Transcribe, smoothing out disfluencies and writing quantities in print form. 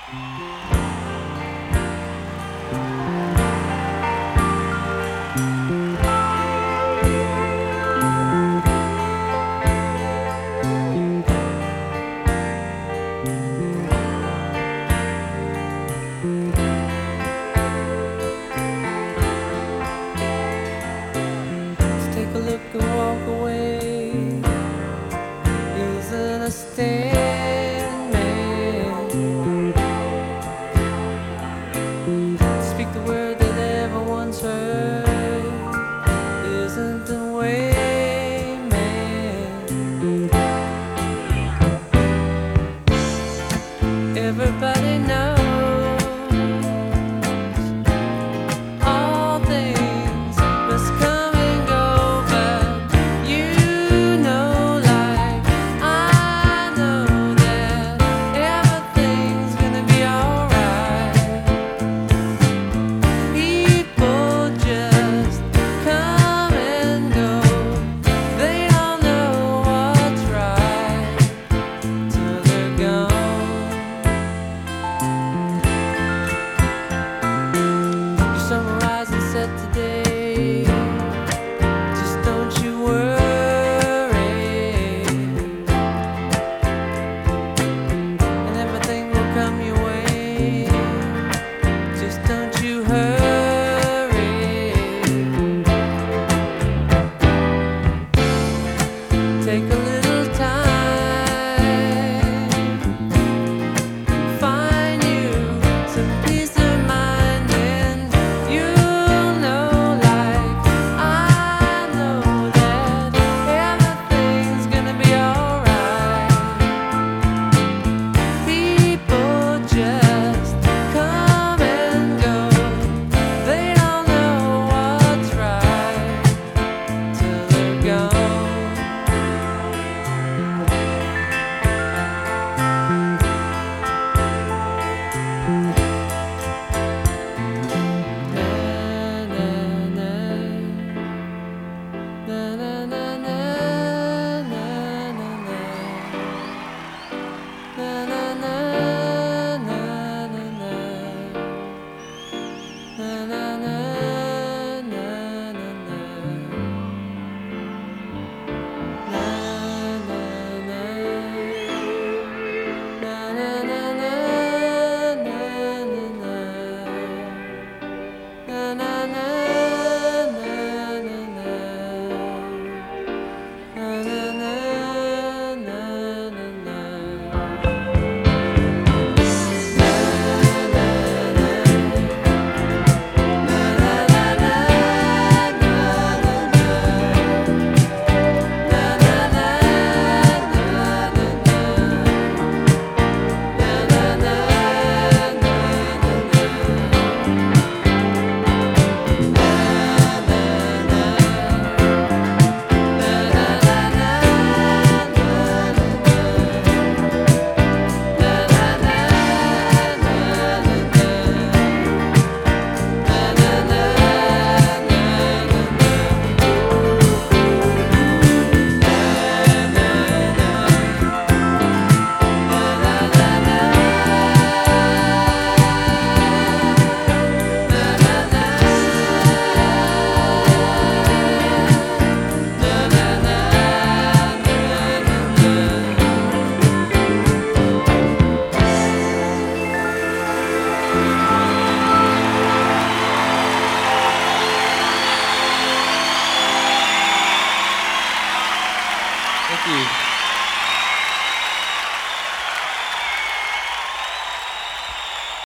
Take a look and walk away isn't a statement. Speak the word that everyone's heard isn't the way, man. Everybody knows all things must come and go, but you know, like I know, that everything's gonna be alright. People just come and go, they don't know what's right till they're gone. You summarize and set today, just don't you worry, and everything will come your way, just don't you hurry. Take a little time, find you some peace of mind, and you'll know, like I know, that everything's gonna be alright. People just come and go, they don't know what's right till they're gone. Thank you.